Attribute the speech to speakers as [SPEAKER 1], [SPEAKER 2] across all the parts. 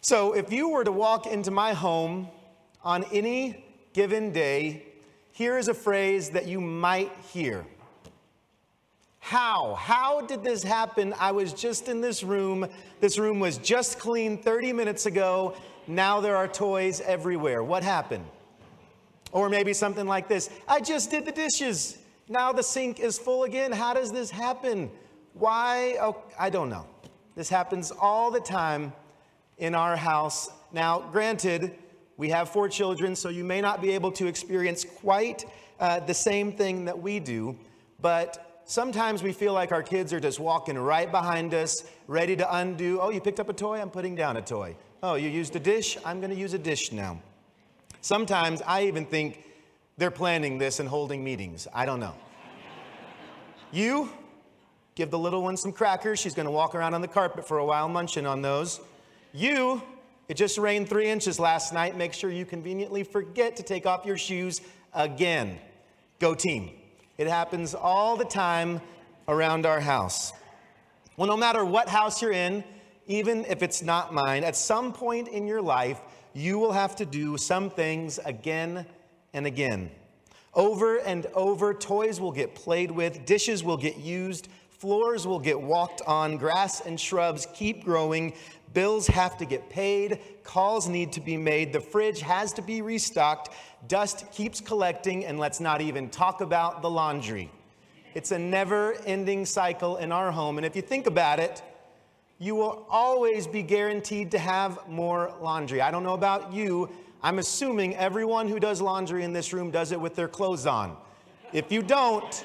[SPEAKER 1] So if you were to walk into my home on any given day, here is a phrase that you might hear. How? How did this happen? I was just in this room. This room was just cleaned 30 minutes ago. Now there are toys everywhere. What happened? Or maybe something like this. I just did the dishes. Now the sink is full again. How does this happen? Why? Oh, I don't know. This happens all the time in our house. Now, granted, we have 4 children, so you may not be able to experience quite the same thing that we do, but sometimes we feel like our kids are just walking right behind us, ready to undo. Oh, you picked up a toy? I'm putting down a toy. Oh, you used a dish? I'm going to use a dish now. Sometimes I even think they're planning this and holding meetings. I don't know. You give the little one some crackers. She's going to walk around on the carpet for a while munching on those. You, it just rained 3 inches last night. Make sure you conveniently forget to take off your shoes again. Go team. It happens all the time around our house. Well, no matter what house you're in, even if it's not mine, at some point in your life, you will have to do some things again and again. Over and over, toys will get played with, dishes will get used, floors will get walked on, grass and shrubs keep growing, bills have to get paid, calls need to be made, the fridge has to be restocked, dust keeps collecting, and let's not even talk about the laundry. It's a never-ending cycle in our home, and if you think about it, you will always be guaranteed to have more laundry. I don't know about you, I'm assuming everyone who does laundry in this room does it with their clothes on. If you don't,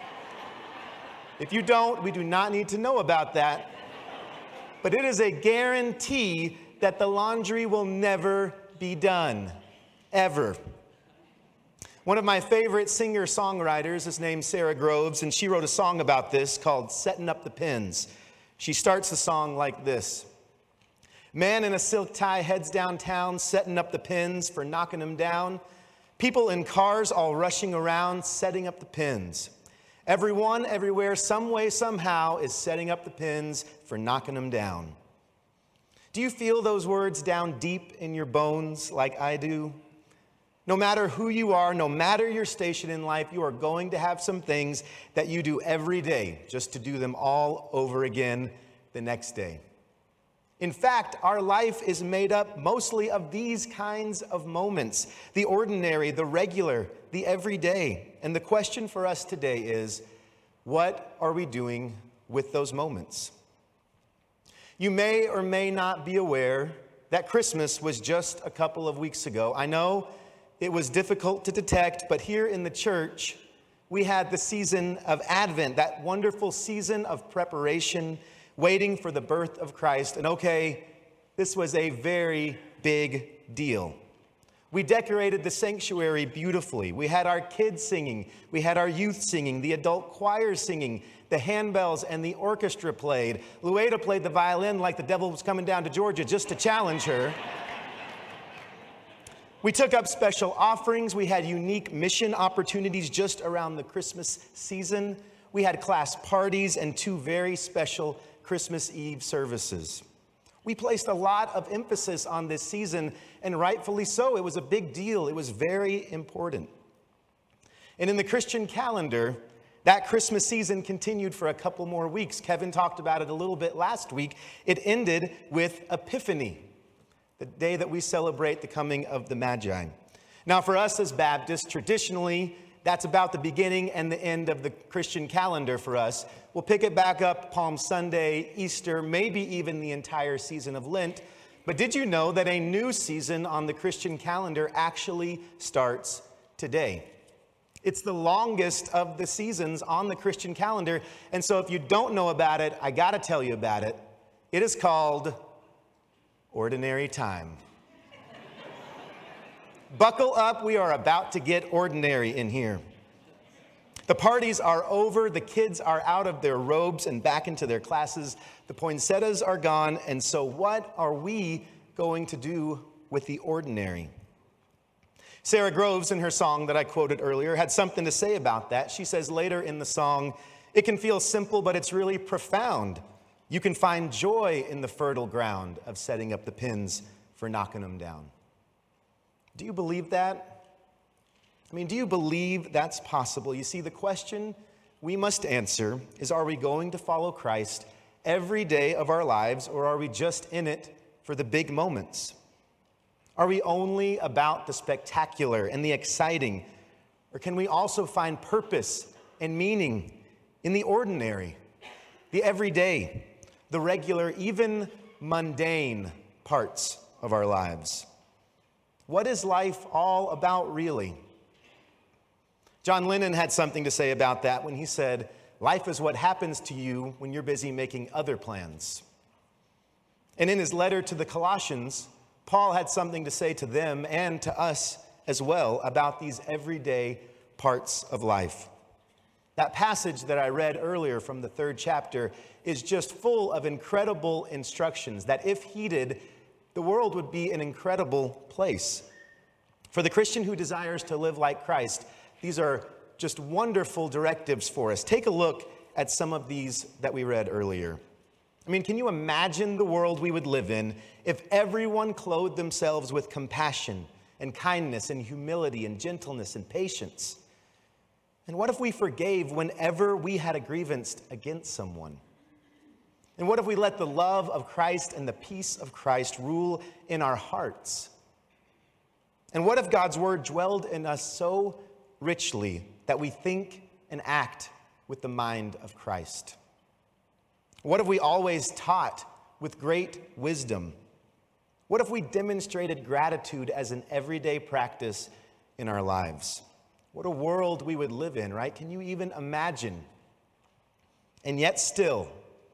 [SPEAKER 1] we do not need to know about that. But it is a guarantee that the laundry will never be done, ever. One of my favorite singer-songwriters is named Sarah Groves, and she wrote a song about this called Setting Up the Pins. She starts the song like this. Man in a silk tie heads downtown, setting up the pins for knocking them down. People in cars all rushing around, setting up the pins. Everyone, everywhere, some way, somehow, is setting up the pins for knocking them down. Do you feel those words down deep in your bones like I do? No matter who you are, no matter your station in life, you are going to have some things that you do every day just to do them all over again the next day. In fact, our life is made up mostly of these kinds of moments, the ordinary, the regular, the everyday. And the question for us today is, what are we doing with those moments? You may or may not be aware that Christmas was just a couple of weeks ago. I know it was difficult to detect, but here in the church, we had the season of Advent, that wonderful season of preparation, waiting for the birth of Christ. And okay, this was a very big deal. We decorated the sanctuary beautifully. We had our kids singing. We had our youth singing, the adult choir singing, the handbells and the orchestra played. Lueda played the violin like the devil was coming down to Georgia just to challenge her. We took up special offerings. We had unique mission opportunities just around the Christmas season. We had class parties and 2 very special Christmas Eve services. We placed a lot of emphasis on this season, and rightfully so. It was a big deal. It was very important. And in the Christian calendar, that Christmas season continued for a couple more weeks. Kevin talked about it a little bit last week. It ended with Epiphany, the day that we celebrate the coming of the Magi. Now, for us as Baptists, traditionally, that's about the beginning and the end of the Christian calendar for us. We'll pick it back up Palm Sunday, Easter, maybe even the entire season of Lent. But did you know that a new season on the Christian calendar actually starts today? It's the longest of the seasons on the Christian calendar. And so if you don't know about it, I got to tell you about it. It is called Ordinary Time. Buckle up, we are about to get ordinary in here. The parties are over, the kids are out of their robes and back into their classes, the poinsettias are gone, and so what are we going to do with the ordinary? Sarah Groves, in her song that I quoted earlier, had something to say about that. She says later in the song, it can feel simple, but it's really profound. You can find joy in the fertile ground of setting up the pins for knocking them down. Do you believe that? I mean, do you believe that's possible? You see, the question we must answer is, are we going to follow Christ every day of our lives, or are we just in it for the big moments? Are we only about the spectacular and the exciting, or can we also find purpose and meaning in the ordinary, the everyday, the regular, even mundane parts of our lives? What is life all about, really? John Lennon had something to say about that when he said, "Life is what happens to you when you're busy making other plans." And in his letter to the Colossians, Paul had something to say to them and to us as well about these everyday parts of life. That passage that I read earlier from the 3rd chapter is just full of incredible instructions that, if heeded, the world would be an incredible place. For the Christian who desires to live like Christ, these are just wonderful directives for us. Take a look at some of these that we read earlier. I mean, can you imagine the world we would live in if everyone clothed themselves with compassion and kindness and humility and gentleness and patience? And what if we forgave whenever we had a grievance against someone? And what if we let the love of Christ and the peace of Christ rule in our hearts? And what if God's word dwelled in us so richly that we think and act with the mind of Christ? What if we always taught with great wisdom? What if we demonstrated gratitude as an everyday practice in our lives? What a world we would live in, right? Can you even imagine? And yet still,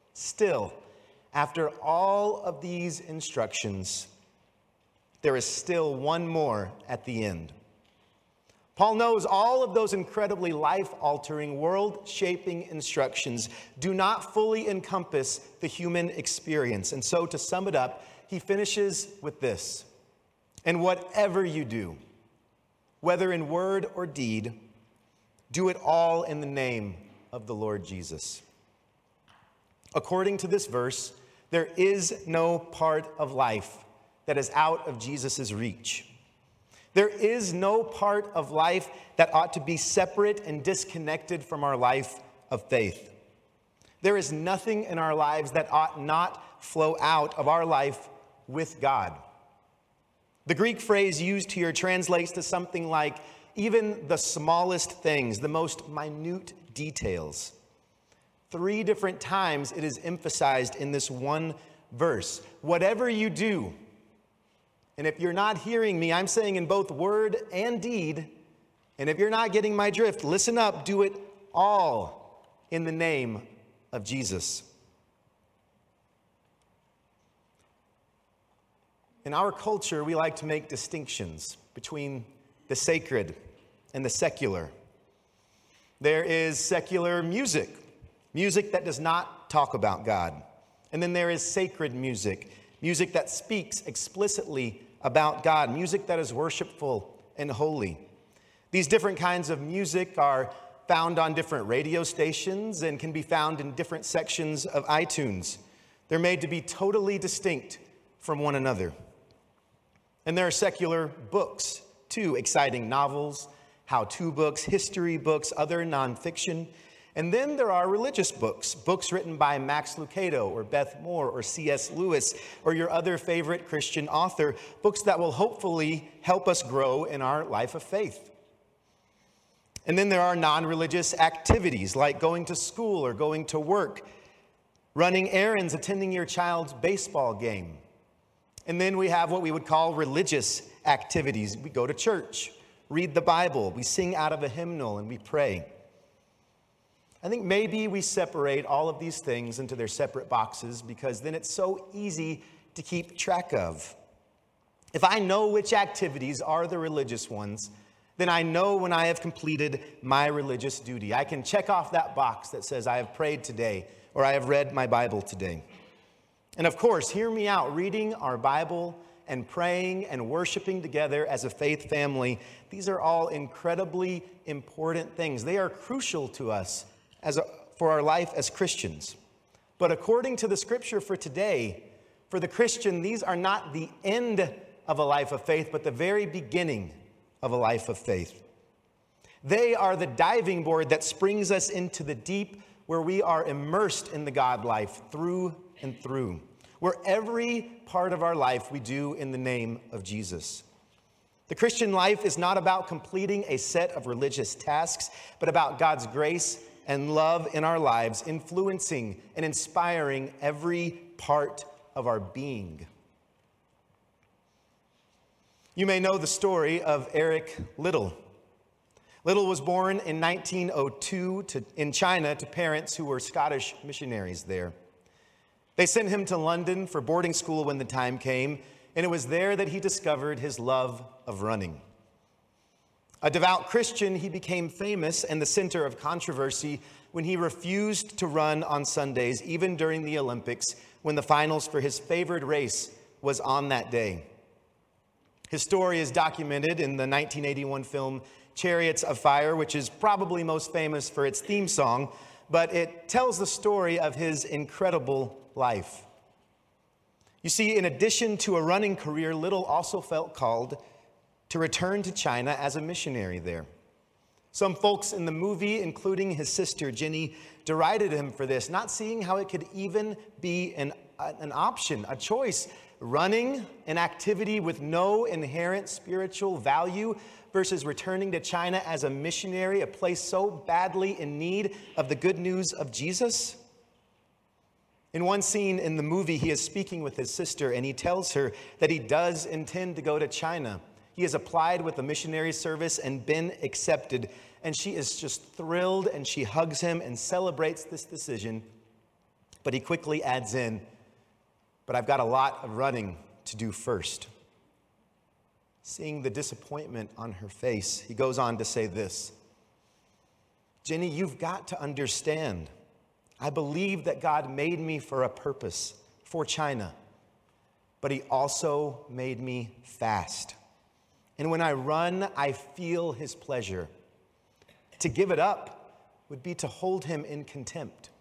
[SPEAKER 1] after all of these instructions, there is still one more at the end. Paul knows all of those incredibly life-altering, world-shaping instructions do not fully encompass the human experience. And so, to sum it up, he finishes with this: "And whatever you do, whether in word or deed, do it all in the name of the Lord Jesus." According to this verse, there is no part of life that is out of Jesus' reach. There is no part of life that ought to be separate and disconnected from our life of faith. There is nothing in our lives that ought not flow out of our life with God. The Greek phrase used here translates to something like even the smallest things, the most minute details. 3 different times it is emphasized in this one verse. Whatever you do. And if you're not hearing me, I'm saying in both word and deed. And if you're not getting my drift, listen up. Do it all in the name of Jesus. In our culture, we like to make distinctions between the sacred and the secular. There is secular music, music that does not talk about God. And then there is sacred music, music that speaks explicitly about God, music that is worshipful and holy. These different kinds of music are found on different radio stations and can be found in different sections of iTunes. They're made to be totally distinct from one another. And there are secular books, too, exciting novels, how-to books, history books, other nonfiction. And then there are religious books, books written by Max Lucado or Beth Moore or C.S. Lewis or your other favorite Christian author, books that will hopefully help us grow in our life of faith. And then there are non-religious activities like going to school or going to work, running errands, attending your child's baseball game. And then we have what we would call religious activities. We go to church, read the Bible, we sing out of a hymnal, and we pray. I think maybe we separate all of these things into their separate boxes because then it's so easy to keep track of. If I know which activities are the religious ones, then I know when I have completed my religious duty. I can check off that box that says I have prayed today or I have read my Bible today. And of course, hear me out, reading our Bible and praying and worshiping together as a faith family, these are all incredibly important things. They are crucial to us for our life as Christians. But according to the scripture for today, for the Christian, these are not the end of a life of faith, but the very beginning of a life of faith. They are the diving board that springs us into the deep, where we are immersed in the God life through and through, where every part of our life we do in the name of Jesus. The Christian life is not about completing a set of religious tasks, but about God's grace and love in our lives, influencing and inspiring every part of our being. You may know the story of Eric Liddell. Liddell was born in 1902 in China to parents who were Scottish missionaries there. They sent him to London for boarding school when the time came, and it was there that he discovered his love of running. A devout Christian, he became famous and the center of controversy when he refused to run on Sundays, even during the Olympics, when the finals for his favored race was on that day. His story is documented in the 1981 film Chariots of Fire, which is probably most famous for its theme song, but it tells the story of his incredible life. You see, in addition to a running career, Liddell also felt called to return to China as a missionary there. Some folks in the movie, including his sister Jenny, derided him for this, not seeing how it could even be an option, a choice. Running, an activity with no inherent spiritual value, versus returning to China as a missionary, a place so badly in need of the good news of Jesus. In one scene in the movie, he is speaking with his sister, and he tells her that he does intend to go to China. He has applied with the missionary service and been accepted, and she is just thrilled, and she hugs him and celebrates this decision. But he quickly adds in, "But I've got a lot of running to do first." Seeing the disappointment on her face, he goes on to say this, "Jenny, you've got to understand. I believe that God made me for a purpose, for China, but he also made me fast. And when I run, I feel his pleasure. To give it up would be to hold him in contempt."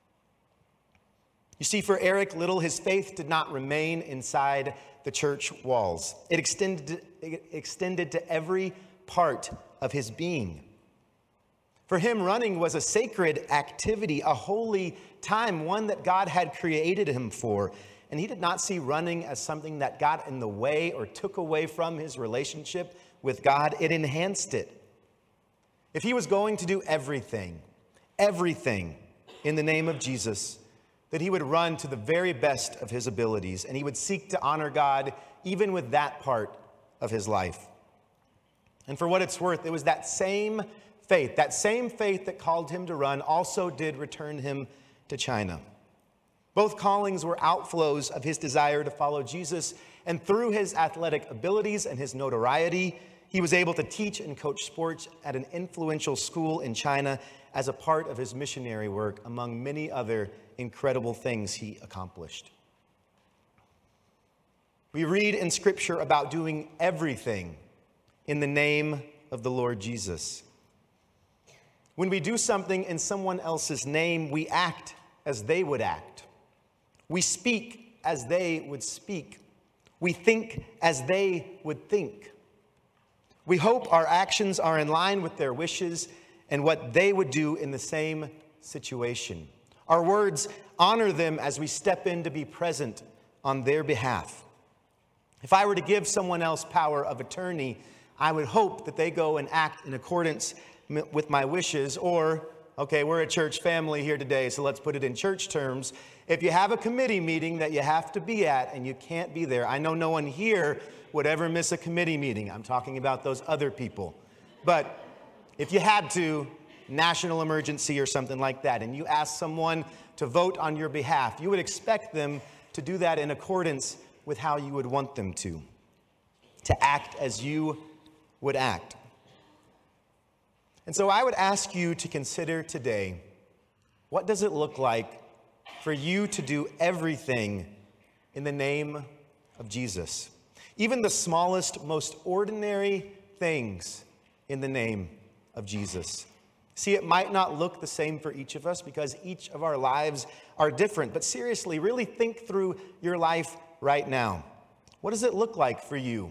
[SPEAKER 1] You see, for Eric Liddell, his faith did not remain inside the church walls. It extended to every part of his being. For him, running was a sacred activity, a holy time, one that God had created him for. And he did not see running as something that got in the way or took away from his relationship with God. It enhanced it. If he was going to do everything in the name of Jesus, that he would run to the very best of his abilities, and he would seek to honor God even with that part of his life. And for what it's worth, it was that same faith that called him to run also did return him to China. Both callings were outflows of his desire to follow Jesus, and through his athletic abilities and his notoriety, he was able to teach and coach sports at an influential school in China as a part of his missionary work, among many other incredible things he accomplished. We read in Scripture about doing everything in the name of the Lord Jesus. When we do something in someone else's name, we act as they would act. We speak as they would speak. We think as they would think. We hope our actions are in line with their wishes and what they would do in the same situation. Our words honor them as we step in to be present on their behalf. If I were to give someone else power of attorney, I would hope that they go and act in accordance with my wishes. Or, okay, we're a church family here today, so let's put it in church terms. If you have a committee meeting that you have to be at and you can't be there, I know no one here would ever miss a committee meeting. I'm talking about those other people. But if you had to, national emergency or something like that, and you ask someone to vote on your behalf, you would expect them to do that in accordance with how you would want them to act as you would act. And so I would ask you to consider today, what does it look like for you to do everything in the name of Jesus? Even the smallest, most ordinary things in the name of Jesus. See, it might not look the same for each of us because each of our lives are different. But seriously, really think through your life right now. What does it look like for you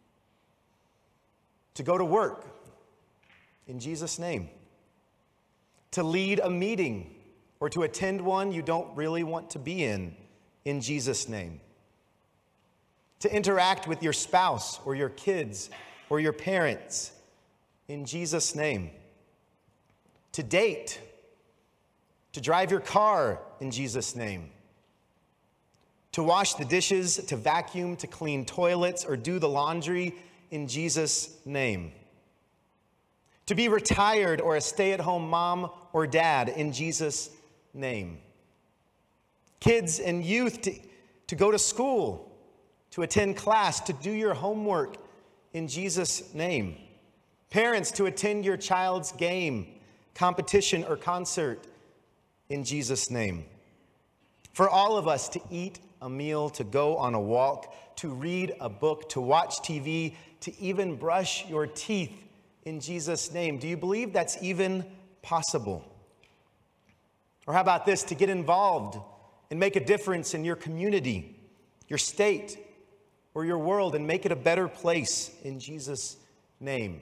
[SPEAKER 1] to go to work in Jesus' name? To lead a meeting or to attend one you don't really want to be in Jesus' name? To interact with your spouse or your kids or your parents in Jesus' name? To date, to drive your car in Jesus' name, to wash the dishes, to vacuum, to clean toilets, or do the laundry in Jesus' name, to be retired or a stay-at-home mom or dad in Jesus' name, kids and youth to go to school, to attend class, to do your homework in Jesus' name, parents to attend your child's game, competition, or concert in Jesus' name. For all of us to eat a meal, to go on a walk, to read a book, to watch TV, to even brush your teeth in Jesus' name. Do you believe that's even possible? Or how about this, to get involved and make a difference in your community, your state, or your world and make it a better place in Jesus' name?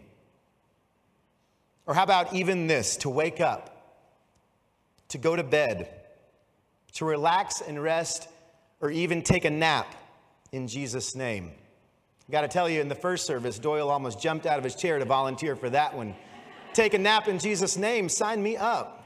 [SPEAKER 1] Or how about even this, to wake up, to go to bed, to relax and rest, or even take a nap in Jesus' name? I got to tell you, in the first service, Doyle almost jumped out of his chair to volunteer for that one. Take a nap in Jesus' name, sign me up.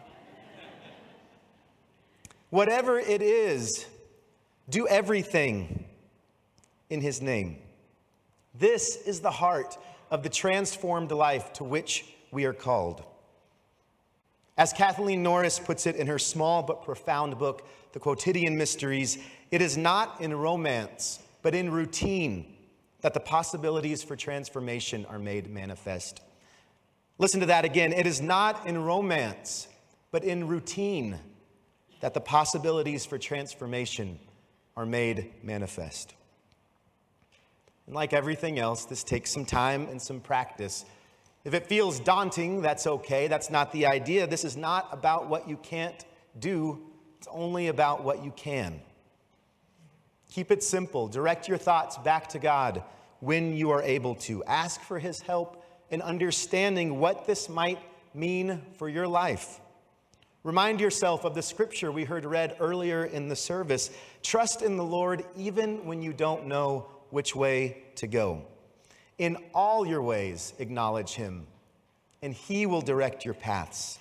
[SPEAKER 1] Whatever it is, do everything in his name. This is the heart of the transformed life to which we are called. As Kathleen Norris puts it in her small but profound book, The Quotidian Mysteries, it is not in romance, but in routine that the possibilities for transformation are made manifest. Listen to that again. It is not in romance, but in routine that the possibilities for transformation are made manifest. And like everything else, this takes some time and some practice. If it feels daunting, that's okay. That's not the idea. This is not about what you can't do. It's only about what you can. Keep it simple. Direct your thoughts back to God when you are able to. Ask for his help in understanding what this might mean for your life. Remind yourself of the scripture we heard read earlier in the service. Trust in the Lord even when you don't know which way to go. In all your ways, acknowledge him, and he will direct your paths.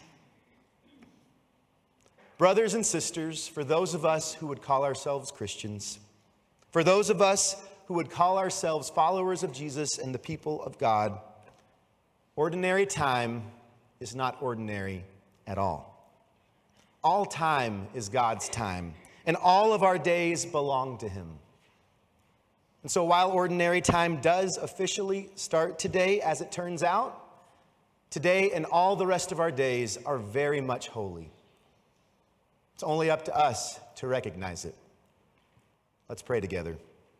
[SPEAKER 1] Brothers and sisters, for those of us who would call ourselves Christians, for those of us who would call ourselves followers of Jesus and the people of God, ordinary time is not ordinary at all. All time is God's time, and all of our days belong to him. And so while ordinary time does officially start today, as it turns out, today and all the rest of our days are very much holy. It's only up to us to recognize it. Let's pray together.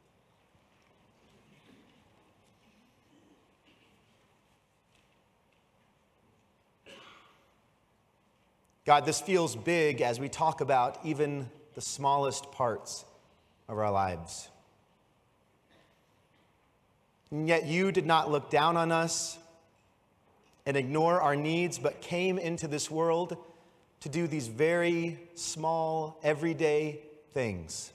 [SPEAKER 1] God, this feels big as we talk about even the smallest parts of our lives. And yet you did not look down on us and ignore our needs, but came into this world to do these very small, everyday things.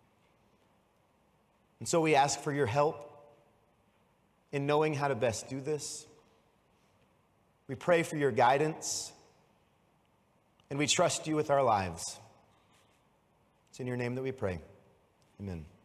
[SPEAKER 1] And so we ask for your help in knowing how to best do this. We pray for your guidance, and we trust you with our lives. It's in your name that we pray. Amen.